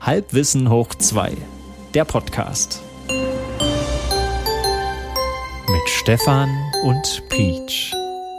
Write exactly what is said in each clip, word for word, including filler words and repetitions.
Halbwissen hoch zwei, der Podcast. Mit Stefan und Peach.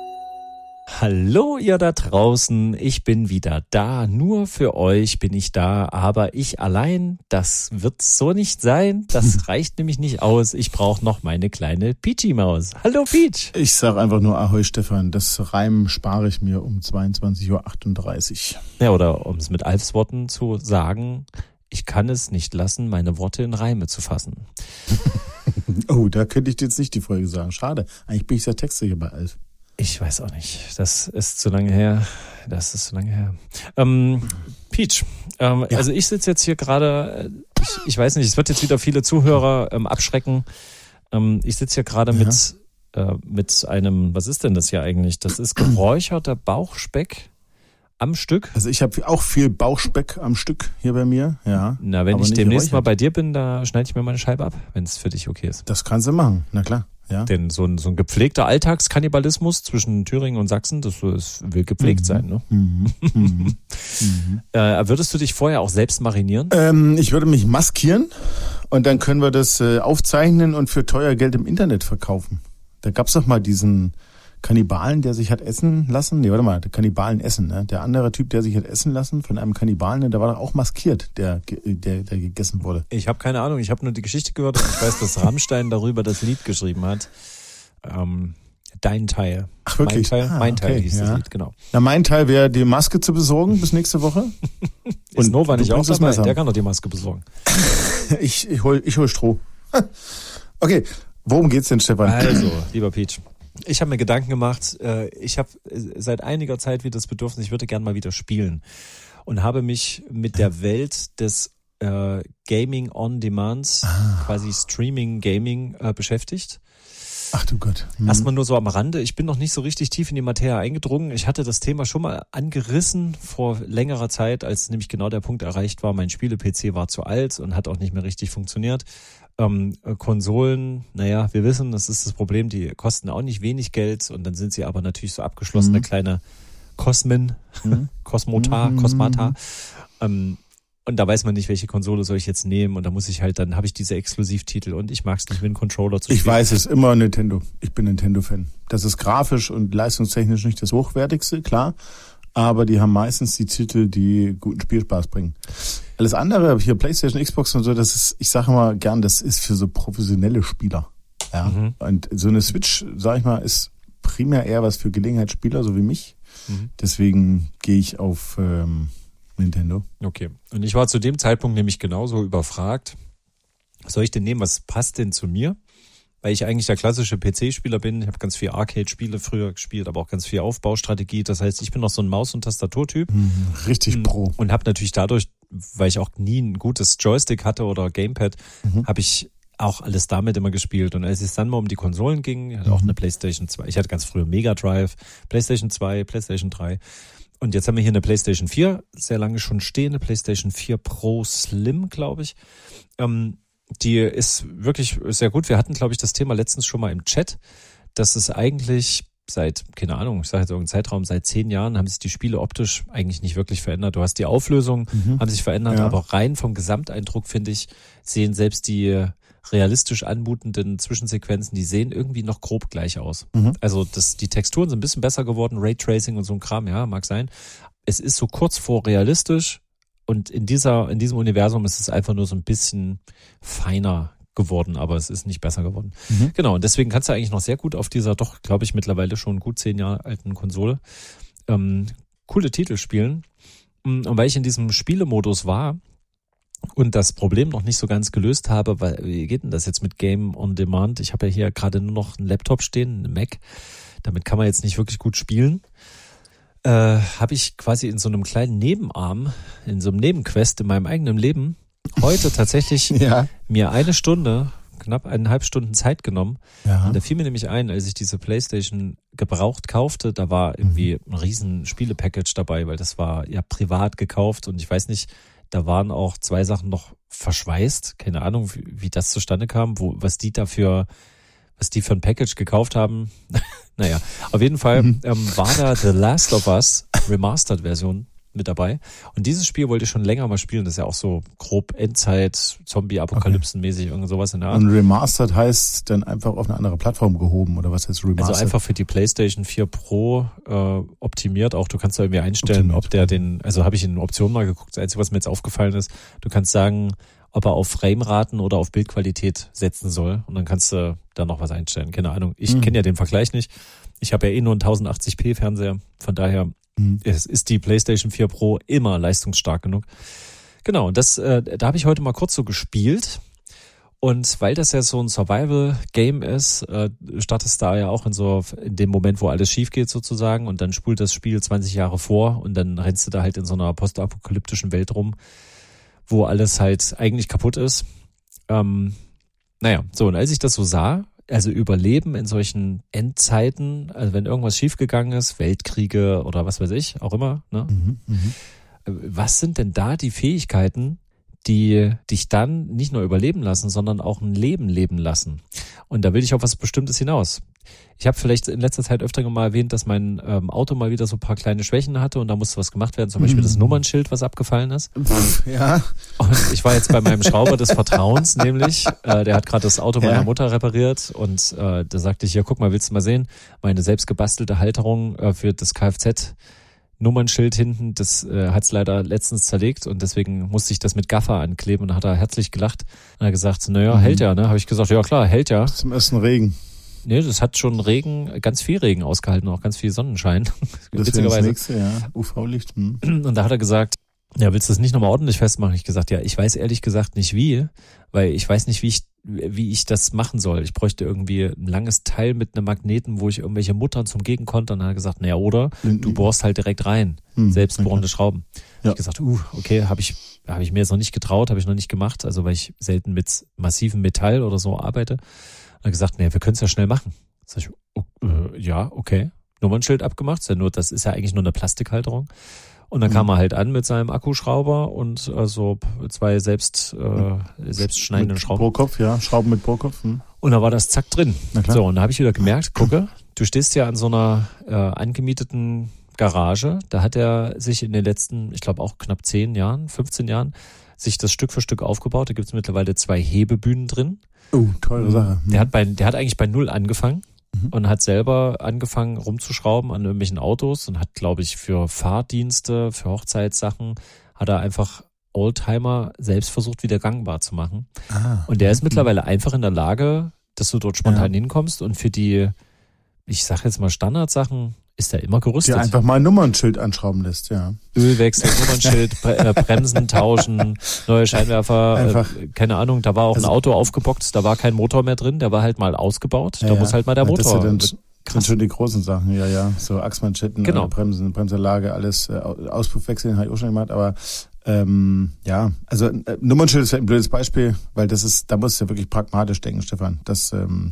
Hallo ihr da draußen, ich bin wieder da, nur für euch bin ich da, aber ich allein, das wird so nicht sein, das reicht nämlich nicht aus, ich brauche noch meine kleine Peachy-Maus. Hallo Peach! Ich sag einfach nur Ahoi Stefan, das Reim spare ich mir um zweiundzwanzig Uhr achtunddreißig. Ja, oder um es mit Alfs Worten zu sagen, ich kann es nicht lassen, meine Worte in Reime zu fassen. Oh, da könnte ich dir jetzt nicht die Folge sagen, schade, eigentlich bin ich der Texter hier bei Alf. Ich weiß auch nicht. Das ist zu lange her. Das ist zu lange her. Ähm, Peach, ähm, ja. also ich sitze jetzt hier gerade, ich, ich weiß nicht, es wird jetzt wieder viele Zuhörer ähm, abschrecken. Ähm, ich sitze hier gerade ja. mit, äh, mit einem, was ist denn das hier eigentlich? Das ist geräucherter Bauchspeck am Stück. Also ich habe auch viel Bauchspeck am Stück hier bei mir, ja. Na, wenn ich demnächst mal bei dir bin, da schneide ich mir meine Scheibe ab, wenn es für dich okay ist. Das kannst du machen, na klar. Ja. Denn so ein, so ein gepflegter Alltagskannibalismus zwischen Thüringen und Sachsen, das, das will gepflegt mhm. sein, ne? Mhm. Mhm. mhm. Äh, würdest du dich vorher auch selbst marinieren? Ähm, ich würde mich maskieren und dann können wir das äh, aufzeichnen und für teuer Geld im Internet verkaufen. Da gab's doch mal diesen Kannibalen, der sich hat essen lassen. Nee, warte mal, der Kannibalen essen, ne? Der andere Typ, der sich hat essen lassen von einem Kannibalen, der war doch auch maskiert, der der, der gegessen wurde. Ich habe keine Ahnung, ich habe nur die Geschichte gehört und ich weiß, dass Rammstein darüber das Lied geschrieben hat. Ähm, Dein Teil. Ach wirklich? Mein Teil, ah, mein Teil okay, hieß ja. das Lied, genau. Na, mein Teil wäre, die Maske zu besorgen bis nächste Woche. Und ist Nova nicht auch dabei? Der kann doch die Maske besorgen. ich, ich hol, ich hol Stroh. Okay, worum geht's denn, Stefan? Also, lieber Peach. Ich habe mir Gedanken gemacht, ich habe seit einiger Zeit wieder das Bedürfnis, ich würde gerne mal wieder spielen und habe mich mit der Welt des äh, Gaming on Demand, ah. quasi Streaming Gaming äh, beschäftigt. Ach du Gott. Hm. Erstmal nur so am Rande, ich bin noch nicht so richtig tief in die Materie eingedrungen. Ich hatte das Thema schon mal angerissen vor längerer Zeit, als nämlich genau der Punkt erreicht war, mein Spiele-P C war zu alt und hat auch nicht mehr richtig funktioniert. Ähm, Konsolen, naja, wir wissen, das ist das Problem, die kosten auch nicht wenig Geld und dann sind sie aber natürlich so abgeschlossene mhm. kleine Cosmin, mhm. Cosmota, mhm. Cosmata. Ähm, und da weiß man nicht, welche Konsole soll ich jetzt nehmen und da muss ich halt, dann habe ich diese Exklusivtitel und ich mag es nicht, mit einem Controller zu spielen. Ich weiß es, immer Nintendo. Ich bin Nintendo-Fan. Das ist grafisch und leistungstechnisch nicht das Hochwertigste, klar. Aber die haben meistens die Titel, die guten Spielspaß bringen. Alles andere, hier PlayStation, Xbox und so, das ist, ich sage mal gern, das ist für so professionelle Spieler. Ja. Mhm. Und so eine Switch, sag ich mal, ist primär eher was für Gelegenheitsspieler, so wie mich. Mhm. Deswegen gehe ich auf ähm, Nintendo. Okay. Und ich war zu dem Zeitpunkt nämlich genauso überfragt. Was soll ich denn nehmen? Was passt denn zu mir? Weil ich eigentlich der klassische P C-Spieler bin. Ich habe ganz viel Arcade-Spiele früher gespielt, aber auch ganz viel Aufbaustrategie. Das heißt, ich bin noch so ein Maus- und Tastaturtyp. Mhm, richtig pro. Und habe natürlich dadurch, weil ich auch nie ein gutes Joystick hatte oder Gamepad, mhm. habe ich auch alles damit immer gespielt. Und als es dann mal um die Konsolen ging, ich hatte auch eine PlayStation zwei. Ich hatte ganz früher Mega Drive, PlayStation zwei, PlayStation drei. Und jetzt haben wir hier eine PlayStation vier, sehr lange schon stehen, eine PlayStation vier Pro Slim, glaube ich. Ähm, Die ist wirklich sehr gut. Wir hatten, glaube ich, das Thema letztens schon mal im Chat, dass es eigentlich seit, keine Ahnung, ich sage jetzt irgendeinen Zeitraum, seit zehn Jahren haben sich die Spiele optisch eigentlich nicht wirklich verändert. Du hast die Auflösung, mhm. haben sich verändert, ja. aber rein vom Gesamteindruck, finde ich, sehen selbst die realistisch anmutenden Zwischensequenzen, die sehen irgendwie noch grob gleich aus. Mhm. Also das, die Texturen sind ein bisschen besser geworden, Raytracing und so ein Kram, ja, mag sein. Es ist so kurz vor realistisch. Und in dieser, in diesem Universum ist es einfach nur so ein bisschen feiner geworden, aber es ist nicht besser geworden. Mhm. Genau, und deswegen kannst du eigentlich noch sehr gut auf dieser doch, glaube ich, mittlerweile schon gut zehn Jahre alten Konsole ähm, coole Titel spielen. Und weil ich in diesem Spielemodus war und das Problem noch nicht so ganz gelöst habe, weil wie geht denn das jetzt mit Game on Demand? Ich habe ja hier gerade nur noch einen Laptop stehen, einen Mac. Damit kann man jetzt nicht wirklich gut spielen. Äh, habe ich quasi in so einem kleinen Nebenarm, in so einem Nebenquest in meinem eigenen Leben heute tatsächlich ja. mir eine Stunde, knapp eineinhalb Stunden Zeit genommen. Ja. Und da fiel mir nämlich ein, als ich diese PlayStation gebraucht kaufte, da war irgendwie ein riesen Spiele-Package dabei, weil das war ja privat gekauft und ich weiß nicht, da waren auch zwei Sachen noch verschweißt. Keine Ahnung, wie, wie das zustande kam, wo, was die dafür was die für ein Package gekauft haben. Naja, auf jeden Fall mhm. ähm, war da The Last of Us Remastered-Version mit dabei. Und dieses Spiel wollte ich schon länger mal spielen. Das ist ja auch so grob Endzeit, Zombie-Apokalypsen-mäßig, okay. Irgend sowas in der Art. Und Remastered heißt dann einfach auf eine andere Plattform gehoben oder was heißt Remastered? Also einfach für die PlayStation vier Pro äh, optimiert auch. Du kannst da irgendwie einstellen, optimiert. Ob der den, also habe ich in Optionen mal geguckt. Das Einzige, was mir jetzt aufgefallen ist, du kannst sagen, ob er auf Frameraten oder auf Bildqualität setzen soll. Und dann kannst du da noch was einstellen. Keine Ahnung. Ich mhm. kenne ja den Vergleich nicht. Ich habe ja eh nur einen tausendachtzig p Fernseher. Von daher mhm. es ist die PlayStation vier Pro immer leistungsstark genug. Genau, und das, äh, da habe ich heute mal kurz so gespielt. Und weil das ja so ein Survival-Game ist, äh, startest da ja auch in so in dem Moment, wo alles schief geht sozusagen. Und dann spult das Spiel zwanzig Jahre vor und dann rennst du da halt in so einer postapokalyptischen Welt rum, wo alles halt eigentlich kaputt ist. Ähm, naja, so, und als ich das so sah, also Überleben in solchen Endzeiten, also wenn irgendwas schiefgegangen ist, Weltkriege oder was weiß ich, auch immer, ne? Mhm, mh. Was sind denn da die Fähigkeiten, die dich dann nicht nur überleben lassen, sondern auch ein Leben leben lassen? Und da will ich auf was Bestimmtes hinaus. Ich habe vielleicht in letzter Zeit öfter mal erwähnt, dass mein ähm, Auto mal wieder so ein paar kleine Schwächen hatte und da musste was gemacht werden, zum Beispiel mhm. das Nummernschild, was abgefallen ist. Ja. Und ich war jetzt bei meinem Schrauber des Vertrauens, nämlich, äh, der hat gerade das Auto meiner ja. Mutter repariert und äh, da sagte ich, ja, guck mal, willst du mal sehen, meine selbst gebastelte Halterung äh, für das Kfz Nummernschild hinten, das äh, hat's leider letztens zerlegt und deswegen musste ich das mit Gaffer ankleben und da hat er herzlich gelacht und hat gesagt, naja, mhm. hält ja, ne? Habe ich gesagt, ja klar, hält ja. Zum ersten Regen. Nee, das hat schon Regen, ganz viel Regen ausgehalten, auch ganz viel Sonnenschein. Das witzigerweise. Das nächste, ja. U V-Licht. Hm. Und da hat er gesagt, ja, willst du das nicht nochmal ordentlich festmachen? Ich gesagt, ja, ich weiß ehrlich gesagt nicht wie, weil ich weiß nicht, wie ich wie ich das machen soll. Ich bräuchte irgendwie ein langes Teil mit einem Magneten, wo ich irgendwelche Muttern zum Gegenkontern. Und dann hat er gesagt, naja, oder du bohrst halt direkt rein, hm, selbstbohrende okay. Schrauben. Ja. Ich gesagt, uh, okay, habe ich habe ich mir jetzt noch nicht getraut, habe ich noch nicht gemacht, also weil ich selten mit massivem Metall oder so arbeite. Und er gesagt, nee, wir können es ja schnell machen. Sag ich, oh, äh, ja, okay. Nummernschild abgemacht, ist ja nur, das ist ja eigentlich nur eine Plastikhalterung. Und dann mhm. kam er halt an mit seinem Akkuschrauber und also zwei selbst äh, selbstschneidenden mit Schrauben. Bohrkopf, ja, Schrauben mit Bohrkopf. Hm. Und da war das zack drin. So, und da habe ich wieder gemerkt, gucke, du stehst ja an so einer äh, angemieteten Garage. Da hat er sich in den letzten, ich glaube auch knapp zehn Jahren, fünfzehn Jahren, sich das Stück für Stück aufgebaut. Da gibt es mittlerweile zwei Hebebühnen drin. Oh, teure Sache. Der hat bei, der hat eigentlich bei null angefangen mhm. und hat selber angefangen rumzuschrauben an irgendwelchen Autos und hat, glaube ich, für Fahrdienste, für Hochzeitssachen, hat er einfach Oldtimer selbst versucht, wieder gangbar zu machen. Ah. Und der ist mittlerweile einfach in der Lage, dass du dort spontan ja. hinkommst und für die, ich sag jetzt mal Standardsachen, ist er immer gerüstet. Der einfach mal ein Nummernschild anschrauben lässt, ja. Ölwechsel, Nummernschild, äh, Bremsen tauschen, neue Scheinwerfer, einfach, äh, keine Ahnung, da war auch also, ein Auto aufgebockt, da war kein Motor mehr drin, der war halt mal ausgebaut, ja, da muss halt mal der Motor. Das sind, dann, sind schon die großen Sachen, ja, ja, so Achsmanschetten, genau. äh, Bremsen, Bremsanlage, alles, äh, Auspuffwechseln habe ich auch schon gemacht, aber ähm, ja, also äh, Nummernschild ist ein blödes Beispiel, weil das ist, da musst du ja wirklich pragmatisch denken, Stefan, das, ähm,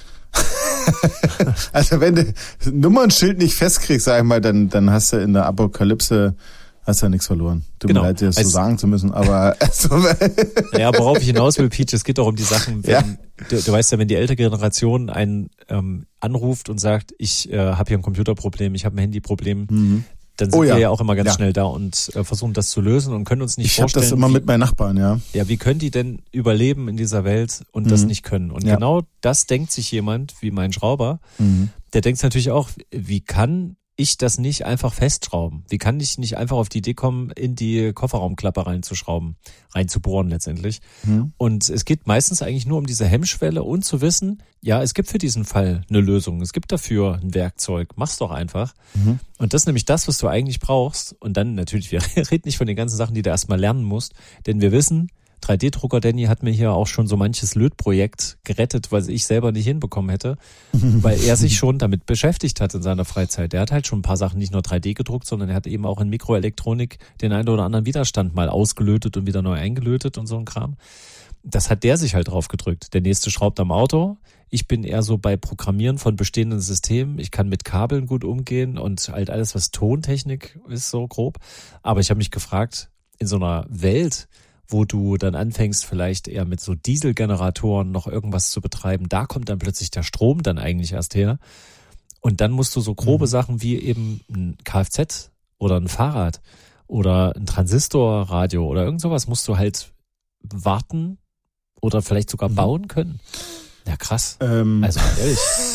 also wenn du ein Nummernschild nicht festkriegst, sag ich mal, dann, dann hast du in der Apokalypse hast du ja nichts verloren. Tut genau. mir leid, dir das so sagen zu müssen, aber also, ja, worauf ich hinaus will, Peach, es geht doch um die Sachen, wenn, ja. du, du weißt ja, wenn die ältere Generation einen ähm, anruft und sagt, ich äh, habe hier ein Computerproblem, ich habe ein Handyproblem, mhm. dann sind oh, ja. wir ja auch immer ganz ja. schnell da und äh, versuchen das zu lösen und können uns nicht ich vorstellen. Ich habe das immer wie, mit meinen Nachbarn, ja. Ja, wie können die denn überleben in dieser Welt und mhm. das nicht können? Und ja. genau das denkt sich jemand wie mein Schrauber. Mhm. Der denkt natürlich auch, wie kann ich das nicht einfach festschrauben? Wie kann ich nicht einfach auf die Idee kommen, in die Kofferraumklappe reinzuschrauben, reinzubohren letztendlich? Mhm. Und es geht meistens eigentlich nur um diese Hemmschwelle und zu wissen, ja, es gibt für diesen Fall eine Lösung. Es gibt dafür ein Werkzeug. Mach's doch einfach. Mhm. Und das ist nämlich das, was du eigentlich brauchst. Und dann natürlich, wir reden nicht von den ganzen Sachen, die du erstmal lernen musst, denn wir wissen, drei D Drucker Danny hat mir hier auch schon so manches Lötprojekt gerettet, was ich selber nicht hinbekommen hätte, weil er sich schon damit beschäftigt hat in seiner Freizeit. Er hat halt schon ein paar Sachen nicht nur drei D gedruckt, sondern er hat eben auch in Mikroelektronik den einen oder anderen Widerstand mal ausgelötet und wieder neu eingelötet und so ein Kram. Das hat der sich halt drauf gedrückt. Der nächste schraubt am Auto. Ich bin eher so bei Programmieren von bestehenden Systemen. Ich kann mit Kabeln gut umgehen und halt alles, was Tontechnik ist, so grob. Aber ich habe mich gefragt, in so einer Welt, wo du dann anfängst, vielleicht eher mit so Dieselgeneratoren noch irgendwas zu betreiben, da kommt dann plötzlich der Strom dann eigentlich erst her. Und dann musst du so grobe mhm. Sachen wie eben ein Kfz oder ein Fahrrad oder ein Transistorradio oder irgend sowas musst du halt warten oder vielleicht sogar bauen können. Ja, krass. Ähm, also ehrlich.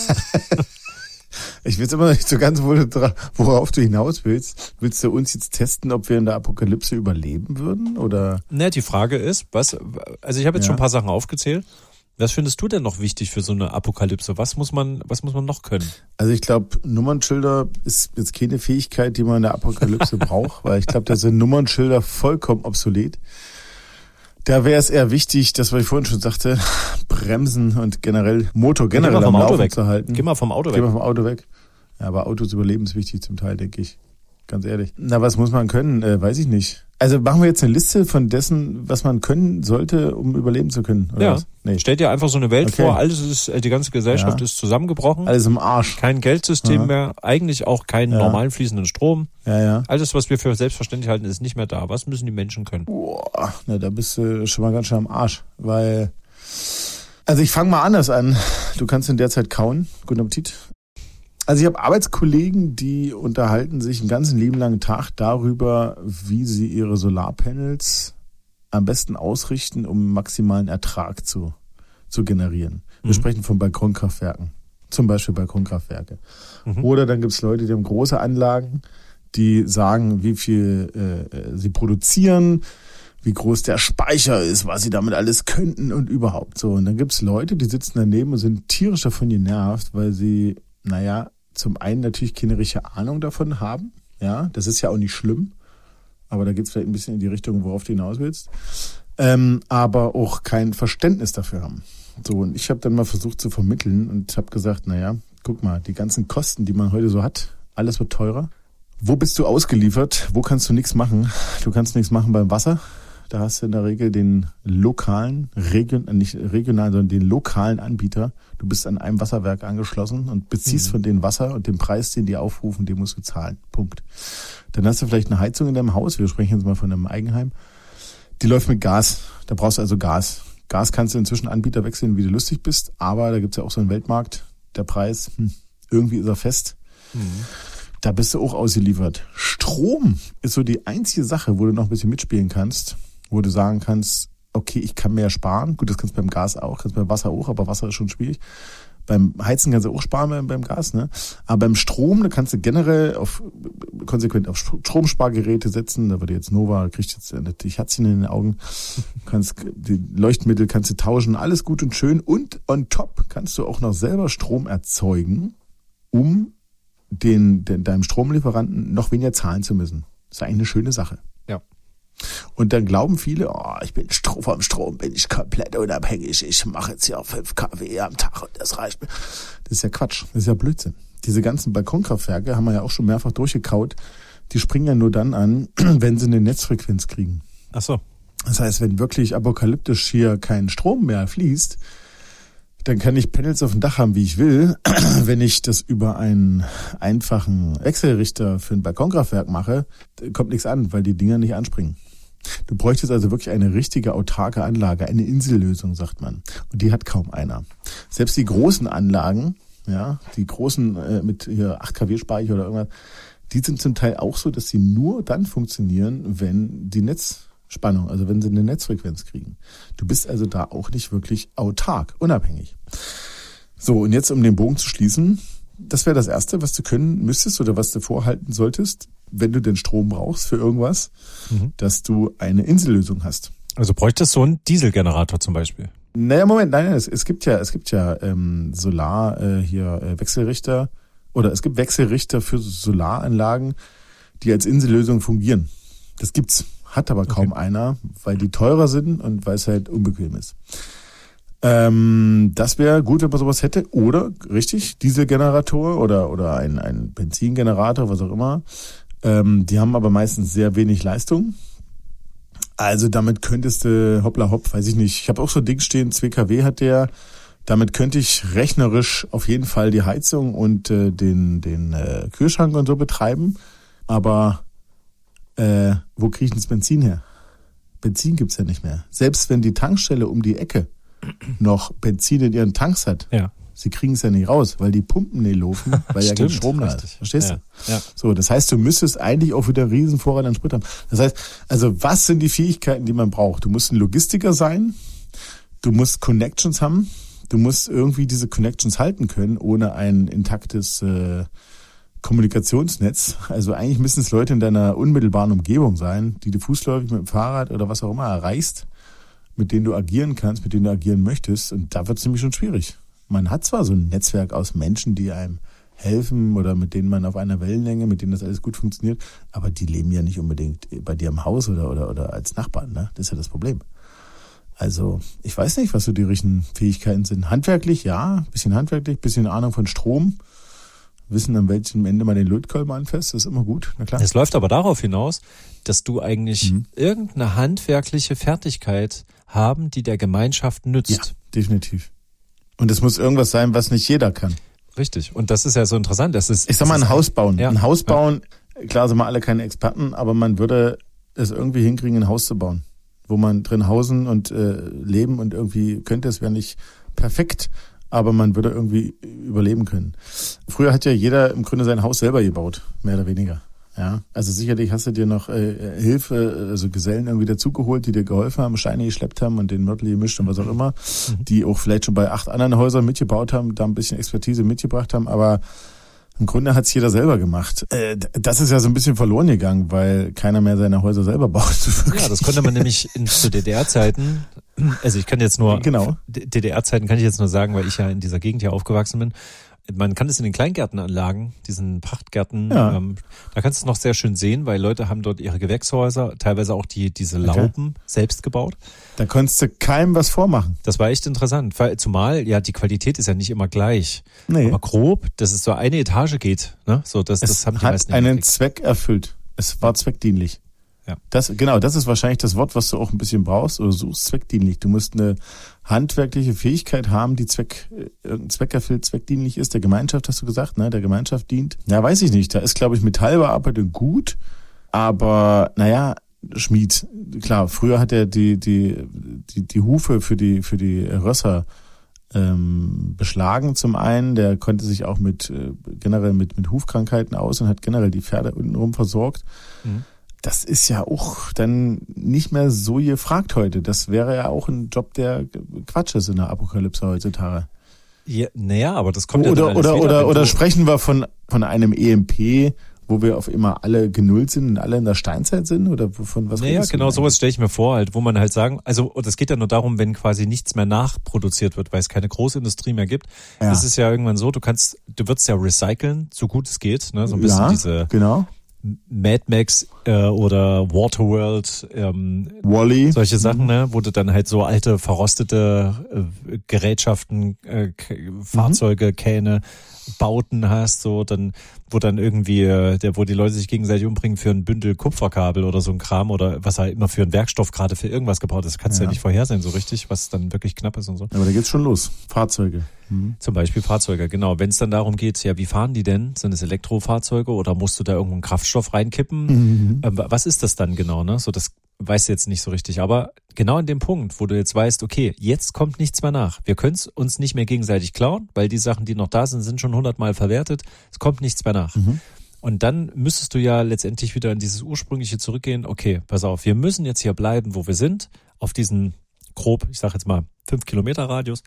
Ich weiß immer noch nicht so ganz, worauf du hinaus willst. Willst du uns jetzt testen, ob wir in der Apokalypse überleben würden? Oder? Ne, die Frage ist, was, also ich habe jetzt Ja. schon ein paar Sachen aufgezählt. Was findest du denn noch wichtig für so eine Apokalypse? Was muss man, was muss man noch können? Also ich glaube, Nummernschilder ist jetzt keine Fähigkeit, die man in der Apokalypse braucht, weil ich glaube, da sind Nummernschilder vollkommen obsolet. Da wäre es eher wichtig, das, was ich vorhin schon sagte, Bremsen und generell Motor generell Geh mal vom am Auto Laufen weg. zu halten. Geh mal vom Auto Geh weg. mal vom Auto weg. Ja, aber Autos überlebenswichtig zum Teil, denke ich. Ganz ehrlich. Na, was muss man können? Äh, weiß ich nicht. Also machen wir jetzt eine Liste von dessen, was man können sollte, um überleben zu können, oder Ja. was? Nee. Stell dir einfach so eine Welt Okay. vor, alles ist, die ganze Gesellschaft Ja. ist zusammengebrochen. Alles im Arsch. Kein Geldsystem Ja. mehr, eigentlich auch keinen Ja. normalen fließenden Strom. Ja, ja. Alles, was wir für selbstverständlich halten, ist nicht mehr da. Was müssen die Menschen können? Boah, na, da bist du schon mal ganz schön am Arsch, weil, also ich fange mal anders an. Du kannst in der Zeit kauen. Guten Appetit. Also ich habe Arbeitskollegen, die unterhalten sich einen ganzen lieben langen Tag darüber, wie sie ihre Solarpanels am besten ausrichten, um maximalen Ertrag zu, zu generieren. Wir Mhm. sprechen von Balkonkraftwerken. Zum Beispiel Balkonkraftwerke. Mhm. Oder dann gibt's Leute, die haben große Anlagen, die sagen, wie viel äh, sie produzieren, wie groß der Speicher ist, was sie damit alles könnten und überhaupt so. Und dann gibt's Leute, die sitzen daneben und sind tierisch davon genervt, weil sie, naja, zum einen natürlich keine richtige Ahnung davon haben. Ja, das ist ja auch nicht schlimm. Aber da geht's vielleicht ein bisschen in die Richtung, worauf du hinaus willst. Ähm, aber auch kein Verständnis dafür haben. So, und ich habe dann mal versucht zu vermitteln und habe gesagt, naja, guck mal, die ganzen Kosten, die man heute so hat, alles wird teurer. Wo bist du ausgeliefert? Wo kannst du nichts machen? Du kannst nichts machen beim Wasser. Da hast du in der Regel den lokalen, region, nicht regionalen, sondern den lokalen Anbieter. Du bist an einem Wasserwerk angeschlossen und beziehst mhm. von denen Wasser und den Preis, den die aufrufen, den musst du zahlen. Punkt. Dann hast du vielleicht eine Heizung in deinem Haus. Wir sprechen jetzt mal von einem Eigenheim. Die läuft mit Gas. Da brauchst du also Gas. Gas kannst du inzwischen Anbieter wechseln, wie du lustig bist. Aber da gibt's ja auch so einen Weltmarkt. Der Preis, hm, irgendwie ist er fest. Mhm. Da bist du auch ausgeliefert. Strom ist so die einzige Sache, wo du noch ein bisschen mitspielen kannst. Wo du sagen kannst, okay, ich kann mehr sparen. Gut, das kannst du beim Gas auch, kannst du beim Wasser auch, aber Wasser ist schon schwierig. Beim Heizen kannst du auch sparen beim, beim Gas, ne? Aber beim Strom, da kannst du generell auf, konsequent auf Stromspargeräte setzen. Da würde jetzt Nova, kriegt jetzt natürlich Herzchen in den Augen. Kannst, die Leuchtmittel kannst du tauschen, alles gut und schön. Und on top kannst du auch noch selber Strom erzeugen, um den, den deinem Stromlieferanten noch weniger zahlen zu müssen. Das ist eigentlich eine schöne Sache. Ja. Und dann glauben viele, oh, ich bin Strom, vom Strom bin ich komplett unabhängig. Ich mache jetzt hier fünf Kilowatt am Tag und das reicht mir. Das ist ja Quatsch. Das ist ja Blödsinn. Diese ganzen Balkonkraftwerke haben wir ja auch schon mehrfach durchgekaut. Die springen ja nur dann an, wenn sie eine Netzfrequenz kriegen. Ach so. Das heißt, wenn wirklich apokalyptisch hier kein Strom mehr fließt, dann kann ich Panels auf dem Dach haben, wie ich will. Wenn ich das über einen einfachen Wechselrichter für ein Balkonkraftwerk mache, kommt nichts an, weil die Dinger nicht anspringen. Du bräuchtest also wirklich eine richtige autarke Anlage, eine Insellösung, sagt man. Und die hat kaum einer. Selbst die großen Anlagen, ja, die großen äh, mit hier acht Kilowatt Speicher oder irgendwas, die sind zum Teil auch so, dass sie nur dann funktionieren, wenn die Netzspannung, also wenn sie eine Netzfrequenz kriegen. Du bist also da auch nicht wirklich autark, unabhängig. So, und jetzt um den Bogen zu schließen, das wäre das Erste, was du können müsstest oder was du vorhalten solltest, wenn du den Strom brauchst für irgendwas, mhm. dass du eine Insellösung hast. Also bräuchtest du so einen Dieselgenerator zum Beispiel? Naja, Moment, nein, nein, es, es gibt ja, es gibt ja ähm, Solar äh, hier äh, Wechselrichter oder es gibt Wechselrichter für Solaranlagen, die als Insellösung fungieren. Das gibt's, hat aber kaum okay. einer, weil die teurer sind und weil es halt unbequem ist. Ähm, das wäre gut, wenn man sowas hätte. Oder, richtig, Dieselgenerator oder oder ein, ein Benzingenerator, was auch immer. Ähm, die haben aber meistens sehr wenig Leistung. Also damit könntest du, hoppla hopp, weiß ich nicht. Ich habe auch so ein Ding stehen, zwei Kilowatt hat der. Damit könnte ich rechnerisch auf jeden Fall die Heizung und äh, den den äh, Kühlschrank und so betreiben. Aber äh, wo kriege ich denn das Benzin her? Benzin gibt's ja nicht mehr. Selbst wenn die Tankstelle um die Ecke noch Benzin in ihren Tanks hat, ja. Sie kriegen es ja nicht raus, weil die Pumpen nicht laufen, weil ja kein Strom da ist. Verstehst ja, du? Ja. So, das heißt, du müsstest eigentlich auch wieder einen riesen Vorrat an Sprit haben. Das heißt, also was sind die Fähigkeiten, die man braucht? Du musst ein Logistiker sein, du musst Connections haben, du musst irgendwie diese Connections halten können, ohne ein intaktes äh, Kommunikationsnetz. Also eigentlich müssen es Leute in deiner unmittelbaren Umgebung sein, die du fußläufig mit dem Fahrrad oder was auch immer erreichst, mit denen du agieren kannst, mit denen du agieren möchtest. Und da wird es nämlich schon schwierig. Man hat zwar so ein Netzwerk aus Menschen, die einem helfen oder mit denen man auf einer Wellenlänge, mit denen das alles gut funktioniert, aber die leben ja nicht unbedingt bei dir im Haus oder, oder, oder als Nachbarn. Ne? Das ist ja das Problem. Also ich weiß nicht, was so die richtigen Fähigkeiten sind. Handwerklich, ja, bisschen handwerklich, bisschen Ahnung von Strom. Wissen, an welchem Ende man den Lötkolben anfasst, ist immer gut, na klar. Es läuft aber darauf hinaus, dass du eigentlich Mhm. irgendeine handwerkliche Fertigkeit haben, die der Gemeinschaft nützt. Ja, definitiv. Und es muss irgendwas sein, was nicht jeder kann. Richtig. Und das ist ja so interessant. Das ist, Ich sag mal, das ein Haus bauen. Ja. Ein Haus bauen, klar sind wir alle keine Experten, aber man würde es irgendwie hinkriegen, ein Haus zu bauen, wo man drin hausen und äh, leben und irgendwie könnte. Es wäre nicht perfekt, aber man würde irgendwie überleben können. Früher hat ja jeder im Grunde sein Haus selber gebaut, mehr oder weniger. Ja, also sicherlich hast du dir noch äh, Hilfe, also Gesellen irgendwie dazugeholt, die dir geholfen haben, Steine geschleppt haben und den Mörtel gemischt und was auch immer, mhm. die auch vielleicht schon bei acht anderen Häusern mitgebaut haben, da ein bisschen Expertise mitgebracht haben, aber im Grunde hat's jeder selber gemacht. Äh, das ist ja so ein bisschen verloren gegangen, weil keiner mehr seine Häuser selber baut. Ja, das konnte man nämlich in zu D D R-Zeiten, also ich kann jetzt nur, genau. D D R-Zeiten kann ich jetzt nur sagen, weil ich ja in dieser Gegend hier aufgewachsen bin. Man kann es in den Kleingärtenanlagen, diesen Prachtgärten, ja. ähm, da kannst du es noch sehr schön sehen, weil Leute haben dort ihre Gewächshäuser, teilweise auch die diese Lauben okay. selbst gebaut. Da konntest du keinem was vormachen. Das war echt interessant, weil zumal, ja, die Qualität ist ja nicht immer gleich. Nee. Aber grob, dass es so eine Etage geht, ne? So, das, es das haben die hat meisten einen Zweck erfüllt. Es war zweckdienlich. Ja. Das, genau, das ist wahrscheinlich das Wort, was du auch ein bisschen brauchst oder suchst, zweckdienlich. Du musst eine handwerkliche Fähigkeit haben, die Zweck, irgendein Zweck erfüllt, zweckdienlich ist. Der Gemeinschaft, hast du gesagt, ne? Der Gemeinschaft dient. Ja, weiß ich nicht. Da ist, glaube ich, Metallbearbeitung gut, aber, naja, Schmied. Klar, früher hat er die, die, die, die Hufe für die, für die Rösser, ähm, beschlagen zum einen. Der konnte sich auch mit, äh, generell mit, mit Hufkrankheiten aus und hat generell die Pferde untenrum versorgt. Mhm. Das ist ja auch dann nicht mehr so gefragt heute. Das wäre ja auch ein Job, der Quatsch ist in der Apokalypse heutzutage. Ja, naja, aber das kommt oder, ja dann oder, alles oder, wieder, oder sprechen wir von, von einem E M P, wo wir auf immer alle genullt sind und alle in der Steinzeit sind? Oder von was Naja, genau, sowas stelle ich mir vor, halt, wo man halt sagen, also, und es geht ja nur darum, wenn quasi nichts mehr nachproduziert wird, weil es keine Großindustrie mehr gibt. Ja. Das ist ja irgendwann so, du kannst, du wirst ja recyceln, so gut es geht, ne, so ein bisschen ja, diese, genau. Mad Max äh, oder Waterworld, ähm, Wall-E, solche Sachen, mhm. ne, wo du dann halt so alte verrostete äh, Gerätschaften, äh, K- Fahrzeuge, mhm. Kähne, Bauten hast, so dann, wo dann irgendwie, äh, der, wo die Leute sich gegenseitig umbringen für ein Bündel Kupferkabel oder so ein Kram oder was halt immer für einen Werkstoff gerade für irgendwas gebaut ist, kannst du ja. ja nicht vorhersehen so richtig, was dann wirklich knapp ist und so. Aber da geht's schon los. Fahrzeuge. Mhm. Zum Beispiel Fahrzeuge, genau. Wenn es dann darum geht, ja, wie fahren die denn? Sind es Elektrofahrzeuge oder musst du da irgendeinen Kraftstoff reinkippen? Mhm. Ähm, was ist das dann genau, ne? So, das weißt du jetzt nicht so richtig. Aber genau in dem Punkt, wo du jetzt weißt, okay, jetzt kommt nichts mehr nach. Wir können es uns nicht mehr gegenseitig klauen, weil die Sachen, die noch da sind, sind schon hundertmal verwertet. Es kommt nichts mehr nach. Mhm. Und dann müsstest du ja letztendlich wieder in dieses Ursprüngliche zurückgehen. Okay, pass auf, wir müssen jetzt hier bleiben, wo wir sind, auf diesen grob, ich sag jetzt mal, fünf Kilometer Radius.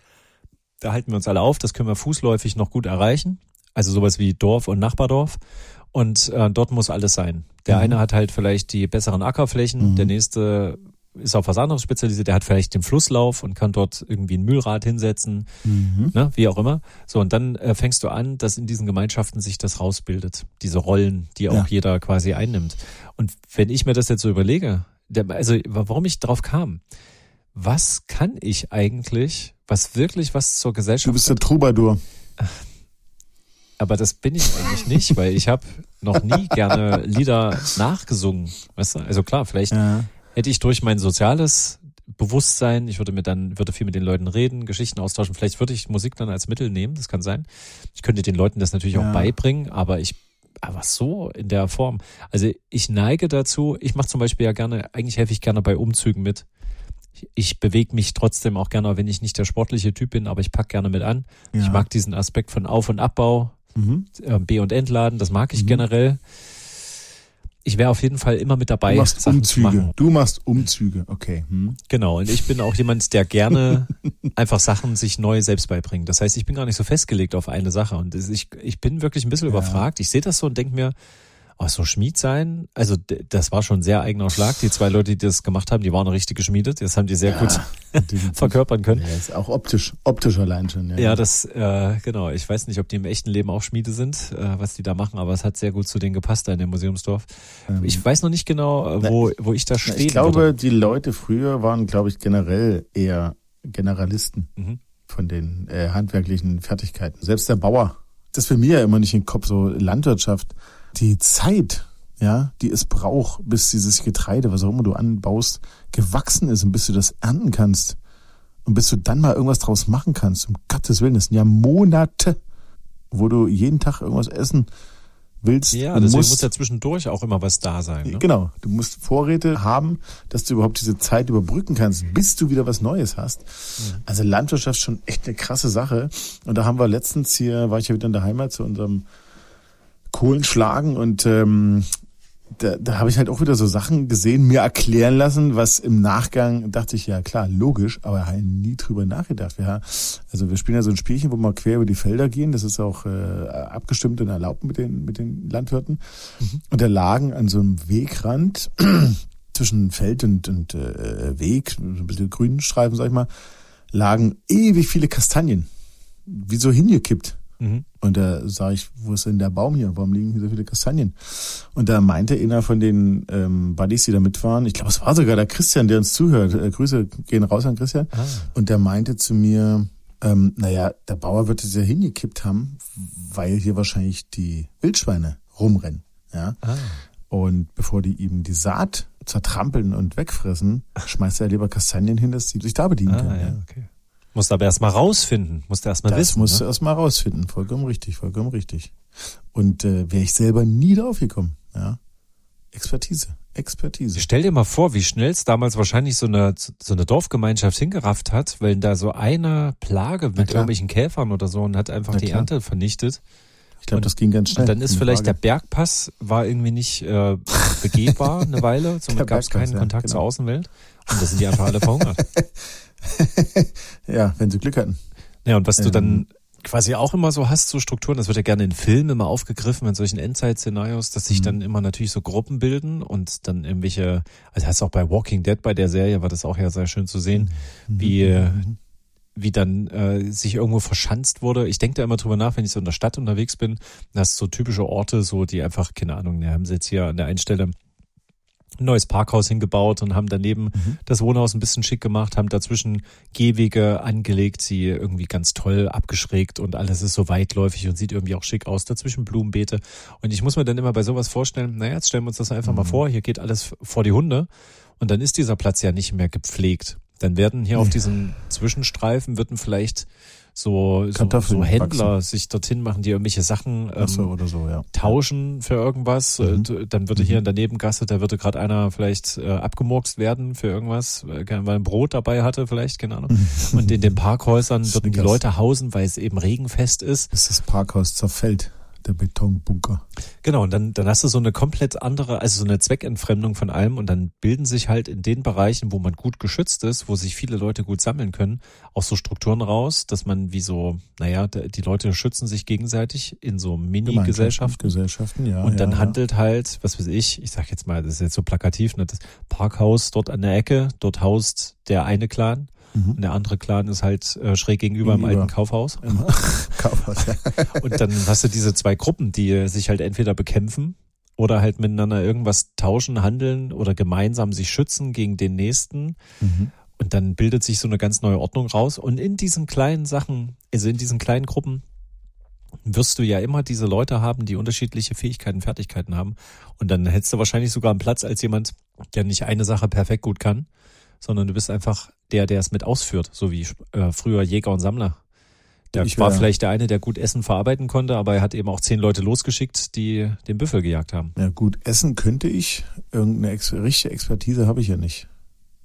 Da halten wir uns alle auf, das können wir fußläufig noch gut erreichen. Also sowas wie Dorf und Nachbardorf. Und äh, dort muss alles sein. Der mhm. eine hat halt vielleicht die besseren Ackerflächen, mhm. der nächste ist auf was anderes spezialisiert, der hat vielleicht den Flusslauf und kann dort irgendwie ein Mühlrad hinsetzen, mhm. ne, wie auch immer. So, und dann äh, fängst du an, dass in diesen Gemeinschaften sich das rausbildet, diese Rollen, die auch ja. jeder quasi einnimmt. Und wenn ich mir das jetzt so überlege, der, also warum ich drauf kam, was kann ich eigentlich, was wirklich was zur Gesellschaft... Du bist der Troubadour. Aber das bin ich eigentlich nicht, weil ich habe noch nie gerne Lieder nachgesungen. Weißt du? Also klar, vielleicht ja. hätte ich durch mein soziales Bewusstsein, ich würde mir dann, würde viel mit den Leuten reden, Geschichten austauschen, vielleicht würde ich Musik dann als Mittel nehmen, das kann sein. Ich könnte den Leuten das natürlich ja. auch beibringen, aber ich, aber so in der Form. Also ich neige dazu, ich mache zum Beispiel ja gerne, eigentlich helfe ich gerne bei Umzügen mit. ich bewege mich trotzdem auch gerne, wenn ich nicht der sportliche Typ bin, aber ich pack gerne mit an. Ja. Ich mag diesen Aspekt von Auf- und Abbau, mhm. B- und Entladen, das mag ich mhm. generell. Ich wäre auf jeden Fall immer mit dabei, du machst Sachen Umzüge. zu machen. Du machst Umzüge, okay. Hm. Genau, und ich bin auch jemand, der gerne einfach Sachen sich neu selbst beibringt. Das heißt, ich bin gar nicht so festgelegt auf eine Sache und ich, ich bin wirklich ein bisschen ja. überfragt. Ich sehe das so und denke mir, oh, so Schmied sein, also das war schon ein sehr eigener Schlag. Die zwei Leute, die das gemacht haben, die waren richtig geschmiedet. Das haben die sehr ja, gut verkörpern können. Ja, ist auch optisch, optisch allein schon. Ja, ja das, äh, genau. Ich weiß nicht, ob die im echten Leben auch Schmiede sind, äh, was die da machen, aber es hat sehr gut zu denen gepasst da in dem Museumsdorf. Ähm, ich weiß noch nicht genau, wo, wo ich da stehe. Ich glaube, würde. die Leute früher waren, glaube ich, generell eher Generalisten mhm. von den äh, handwerklichen Fertigkeiten. Selbst der Bauer. Das ist für mich ja immer nicht im Kopf, so Landwirtschaft. Die Zeit, ja, die es braucht, bis dieses Getreide, was auch immer du anbaust, gewachsen ist und bis du das ernten kannst und bis du dann mal irgendwas draus machen kannst, um Gottes Willen, das sind ja Monate, wo du jeden Tag irgendwas essen willst. Ja, deswegen musst, muss ja zwischendurch auch immer was da sein. Ne? Genau, du musst Vorräte haben, dass du überhaupt diese Zeit überbrücken kannst, bis du wieder was Neues hast. Mhm. Also Landwirtschaft ist schon echt eine krasse Sache. Und da haben wir letztens hier, war ich ja wieder in der Heimat zu unserem Kohlen schlagen und ähm, da, da habe ich halt auch wieder so Sachen gesehen, mir erklären lassen, was im Nachgang dachte ich, ja klar, logisch, aber halt nie drüber nachgedacht. Ja, also wir spielen ja so ein Spielchen, wo wir quer über die Felder gehen, das ist auch äh, abgestimmt und erlaubt mit den mit den Landwirten. Mhm. Und da lagen an so einem Wegrand zwischen Feld und, und äh, Weg, so ein bisschen grünen Streifen, sag ich mal, lagen ewig viele Kastanien, wie so hingekippt. Mhm. Und da sage ich, wo ist denn der Baum hier? Warum liegen hier so viele Kastanien? Und da meinte einer von den ähm, Buddies, die da mitfahren, ich glaube, es war sogar der Christian, der uns zuhört. Äh, Grüße gehen raus an Christian. Ah. Und der meinte zu mir, ähm, naja, der Bauer wird es ja hingekippt haben, weil hier wahrscheinlich die Wildschweine rumrennen. Ja. Ah. Und bevor die ihm die Saat zertrampeln und wegfressen, schmeißt er lieber Kastanien hin, dass die sich da bedienen ah, können. Ja, okay. Musst aber erst mal rausfinden, musst du erst mal das wissen. Das musst ne? du erst mal rausfinden, vollkommen richtig, vollkommen richtig. Und äh, wäre ich selber nie drauf gekommen, ja. Expertise, Expertise. Stell dir mal vor, wie schnell es damals wahrscheinlich so eine so eine Dorfgemeinschaft hingerafft hat, weil da so eine Plage mit irgendwelchen Käfern oder so und hat einfach Na die klar. Ernte vernichtet. Ich glaube, das ging ganz schnell. Und dann ist vielleicht Frage. Der Bergpass war irgendwie nicht äh, begehbar eine Weile, somit gab es keinen ja, Kontakt genau. zur Außenwelt und da sind die einfach alle verhungert. Ja, wenn sie Glück hatten. Ja, und was du ähm. dann quasi auch immer so hast, so Strukturen, das wird ja gerne in Filmen immer aufgegriffen, in solchen Endzeit-Szenarios, dass sich mhm. dann immer natürlich so Gruppen bilden und dann irgendwelche, also hast du auch bei Walking Dead, bei der Serie war das auch ja sehr schön zu sehen, mhm. wie mhm. wie dann äh, sich irgendwo verschanzt wurde. Ich denke da immer drüber nach, wenn ich so in der Stadt unterwegs bin, da hast du so typische Orte, so die einfach, keine Ahnung, da haben sie jetzt hier an der einen Stelle ein neues Parkhaus hingebaut und haben daneben mhm. das Wohnhaus ein bisschen schick gemacht, haben dazwischen Gehwege angelegt, sie irgendwie ganz toll abgeschrägt und alles ist so weitläufig und sieht irgendwie auch schick aus, dazwischen Blumenbeete. Und ich muss mir dann immer bei sowas vorstellen, naja, jetzt stellen wir uns das einfach mhm. mal vor, hier geht alles vor die Hunde und dann ist dieser Platz ja nicht mehr gepflegt. Dann werden hier ja. auf diesen Zwischenstreifen würden vielleicht so, so, so Händler wachsen. Sich dorthin machen, die irgendwelche Sachen ähm, so, oder so, ja. tauschen für irgendwas. Mhm. Dann würde mhm. hier in der Nebengasse, da würde gerade einer vielleicht äh, abgemurkst werden für irgendwas, weil er ein Brot dabei hatte vielleicht, keine Ahnung. Mhm. Und in den Parkhäusern würden die Leute hausen, weil es eben regenfest ist. Bis das Parkhaus zerfällt. Der Betonbunker. Genau, und dann, dann hast du so eine komplett andere, also so eine Zweckentfremdung von allem und dann bilden sich halt in den Bereichen, wo man gut geschützt ist, wo sich viele Leute gut sammeln können, auch so Strukturen raus, dass man wie so, naja, die Leute schützen sich gegenseitig in so Mini-Gesellschaften. Gesellschaften, ja. Und dann ja, handelt halt, was weiß ich, ich sag jetzt mal, das ist jetzt so plakativ, ne, das Parkhaus dort an der Ecke, dort haust der eine Clan. Mhm. Und der andere Clan ist halt äh, schräg gegenüber, gegenüber im alten Kaufhaus. Im Kaufhaus, ja. Und dann hast du diese zwei Gruppen, die sich halt entweder bekämpfen oder halt miteinander irgendwas tauschen, handeln oder gemeinsam sich schützen gegen den Nächsten. Mhm. Und dann bildet sich so eine ganz neue Ordnung raus. Und in diesen kleinen Sachen, also in diesen kleinen Gruppen, wirst du ja immer diese Leute haben, die unterschiedliche Fähigkeiten, Fertigkeiten haben. Und dann hättest du wahrscheinlich sogar einen Platz als jemand, der nicht eine Sache perfekt gut kann, sondern du bist einfach der, der es mit ausführt, so wie äh, früher Jäger und Sammler. Der ich war vielleicht der eine, der gut Essen verarbeiten konnte, aber er hat eben auch zehn Leute losgeschickt, die den Büffel gejagt haben. Ja gut, essen könnte ich, irgendeine Ex- richtige Expertise habe ich ja nicht.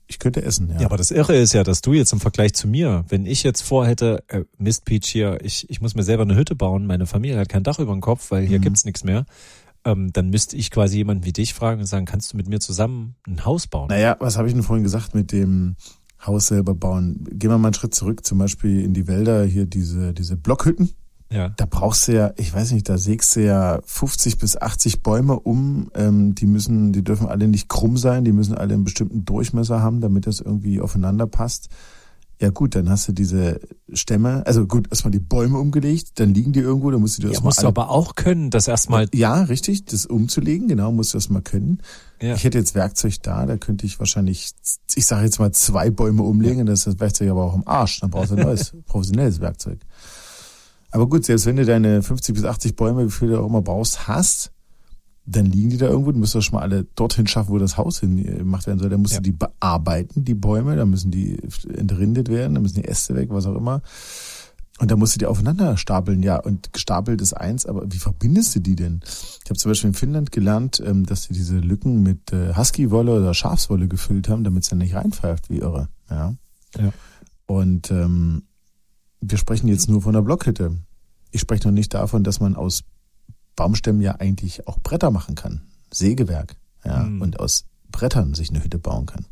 Ich könnte essen, ja. Ja, aber das Irre ist ja, dass du jetzt im Vergleich zu mir, wenn ich jetzt vorhätte, äh, Mist, Peach hier, ich, ich muss mir selber eine Hütte bauen, meine Familie hat kein Dach über dem Kopf, weil hier mhm. gibt's nichts mehr, ähm, dann müsste ich quasi jemanden wie dich fragen und sagen, kannst du mit mir zusammen ein Haus bauen? Naja, was habe ich denn vorhin gesagt mit dem Haus selber bauen? Gehen wir mal einen Schritt zurück, zum Beispiel in die Wälder, hier diese, diese Blockhütten. Ja. Da brauchst du ja, ich weiß nicht, da sägst du ja fünfzig bis achtzig Bäume um. Ähm, die müssen, die dürfen alle nicht krumm sein, die müssen alle einen bestimmten Durchmesser haben, damit das irgendwie aufeinander passt. Ja gut, dann hast du diese Stämme, also gut, erstmal die Bäume umgelegt, dann liegen die irgendwo, dann musst du die ja, erstmal. Musst du aber auch können, das erstmal. Ja, richtig, das umzulegen, genau, musst du erstmal können. Ja. Ich hätte jetzt Werkzeug da, da könnte ich wahrscheinlich, ich sage jetzt mal zwei Bäume umlegen, ja. Das ist das Werkzeug aber auch im Arsch, dann brauchst du ein neues, professionelles Werkzeug. Aber gut, selbst wenn du deine fünfzig bis achtzig Bäume, wie viel du auch immer brauchst, hast, dann liegen die da irgendwo. Du musst doch schon mal alle dorthin schaffen, wo das Haus hin gemacht werden soll. Dann musst ja. du die bearbeiten, die Bäume. Dann müssen die entrindet werden, dann müssen die Äste weg, was auch immer. Und dann musst du die aufeinander stapeln. Ja, und gestapelt ist eins, aber wie verbindest du die denn? Ich habe zum Beispiel in Finnland gelernt, dass sie diese Lücken mit Husky-Wolle oder Schafswolle gefüllt haben, damit es dann nicht reinpfeift, wie irre. Ja. ja. Und ähm, wir sprechen jetzt nur von der Blockhütte. Ich spreche noch nicht davon, dass man aus Baumstämmen ja eigentlich auch Bretter machen kann. Sägewerk. Ja, mhm. Und aus Brettern sich eine Hütte bauen kann.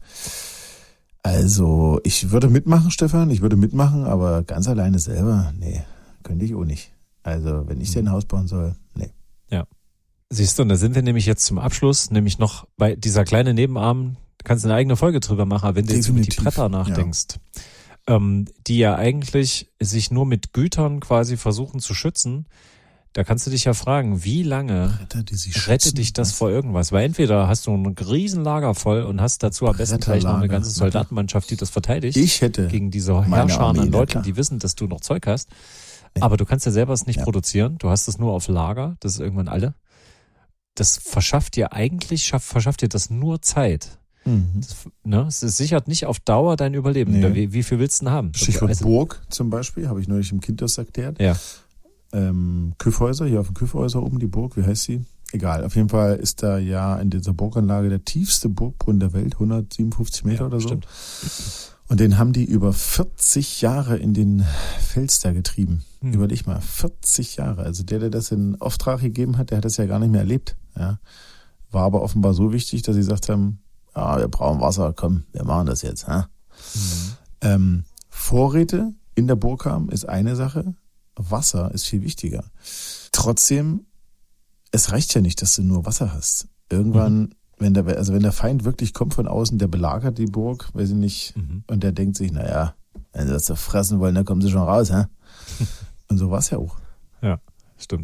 Also, ich würde mitmachen, Stefan. Ich würde mitmachen, aber ganz alleine selber, nee, könnte ich auch nicht. Also, wenn ich mhm. dir ein Haus bauen soll, nee. Ja. Siehst du, und da sind wir nämlich jetzt zum Abschluss, nämlich noch bei dieser kleine Nebenarm, du kannst eine eigene Folge drüber machen, aber wenn du jetzt über die Bretter nachdenkst. Ja. Ähm, die ja eigentlich sich nur mit Gütern quasi versuchen zu schützen, da kannst du dich ja fragen, wie lange Bretter, die sich rettet dich das was? vor irgendwas? Weil entweder hast du ein Riesenlager voll und hast dazu am besten gleich noch eine ganze Soldatenmannschaft, die das verteidigt. Ich hätte gegen diese Herrscher an Leuten, die wissen, dass du noch Zeug hast. Nee. Aber du kannst ja selber es nicht ja. produzieren. Du hast es nur auf Lager. Das ist irgendwann alle. Das verschafft dir eigentlich, schaff, verschafft dir das nur Zeit. Mhm. Das, ne, es sichert nicht auf Dauer dein Überleben. Nee. Wie, wie viel willst du denn haben? Stichwort also, Burg zum Beispiel, habe ich neulich im Kinders erklärt. Ja. Ähm, Küffhäuser, hier auf dem Küffhäuser oben, die Burg, wie heißt sie? Egal, auf jeden Fall ist da ja in dieser Burganlage der tiefste Burgbrunnen der Welt, hundertsiebenundfünfzig Meter ja, oder so. Stimmt. Und den haben die über vierzig Jahre in den Fels da getrieben. Hm. Überleg mal, vierzig Jahre. Also der, der das in Auftrag gegeben hat, der hat das ja gar nicht mehr erlebt. Ja. War aber offenbar so wichtig, dass sie gesagt haben, ja, wir brauchen Wasser, komm, wir machen das jetzt. Ha? Mhm. Ähm, Vorräte in der Burg haben ist eine Sache, Wasser ist viel wichtiger. Trotzdem, es reicht ja nicht, dass du nur Wasser hast. Irgendwann, mhm. wenn der, also wenn der Feind wirklich kommt von außen, der belagert die Burg, weiß ich nicht, mhm. und der denkt sich, naja, wenn sie das so fressen wollen, dann kommen sie schon raus, hä? Und so war es ja auch. Ja, stimmt.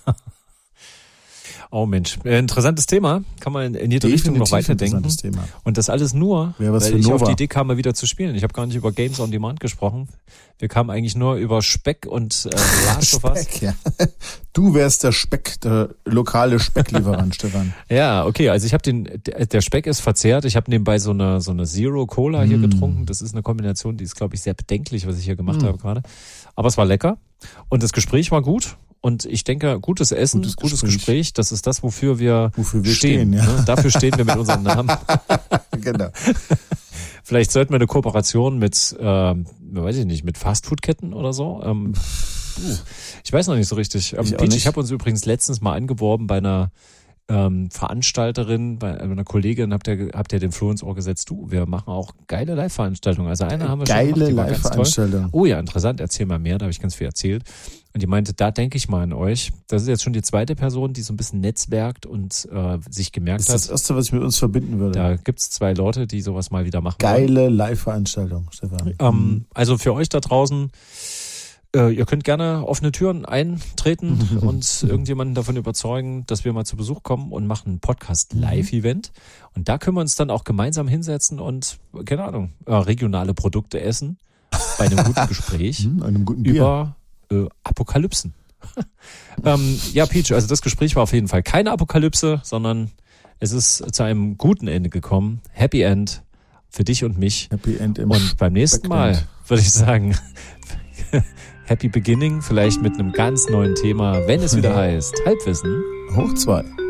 Oh Mensch, interessantes Thema. Kann man in jede Richtung noch weiterdenken. Thema. Und das alles nur, ja, weil ich Nova. auf die Idee kam, mal wieder zu spielen. Ich habe gar nicht über Games on Demand gesprochen. Wir kamen eigentlich nur über Speck und äh, Last of Us. Ja. Du wärst der Speck, der lokale Specklieferant, Stefan. Ja, okay. Also ich habe den, der Speck ist verzehrt. Ich habe nebenbei so eine so eine Zero Cola hier mm. getrunken. Das ist eine Kombination, die ist, glaube ich, sehr bedenklich, was ich hier gemacht mm. habe gerade. Aber es war lecker und das Gespräch war gut. Und ich denke, gutes Essen, gutes, gutes Gespräch. Gespräch, das ist das, wofür wir, wofür wir stehen. stehen ja. Ne? Dafür stehen wir mit unserem Namen. Genau. Vielleicht sollten wir eine Kooperation mit, äh, weiß ich nicht, mit Fastfood-Ketten oder so. Ähm, uh, ich weiß noch nicht so richtig. Ähm, ich Peach, ich habe uns übrigens letztens mal angeworben bei einer ähm, Veranstalterin, bei einer Kollegin, habt ihr, habt ihr den Floh ins Ohr gesetzt, du, wir machen auch geile Live-Veranstaltungen. Also eine haben wir geile schon gemacht, die war ganz Live-Veranstaltung. Oh ja, interessant, erzähl mal mehr, da habe ich ganz viel erzählt. Und die meinte, da denke ich mal an euch. Das ist jetzt schon die zweite Person, die so ein bisschen netzwerkt und äh, sich gemerkt hat. Das ist das Erste, was ich mit uns verbinden würde. Da gibt's zwei Leute, die sowas mal wieder machen. Geile Live-Veranstaltung, Stefan. Ähm, also für euch da draußen, äh, ihr könnt gerne offene Türen eintreten und irgendjemanden davon überzeugen, dass wir mal zu Besuch kommen und machen ein Podcast-Live-Event. Und da können wir uns dann auch gemeinsam hinsetzen und, keine Ahnung, äh, regionale Produkte essen. Bei einem guten Gespräch. einem guten Bier. Über äh, Apokalypsen. ähm, ja, Peach, also das Gespräch war auf jeden Fall keine Apokalypse, sondern es ist zu einem guten Ende gekommen. Happy End für dich und mich. Happy End im Und beim nächsten Mal würde ich sagen, Happy Beginning, vielleicht mit einem ganz neuen Thema, wenn es wieder heißt Halbwissen hoch zwei.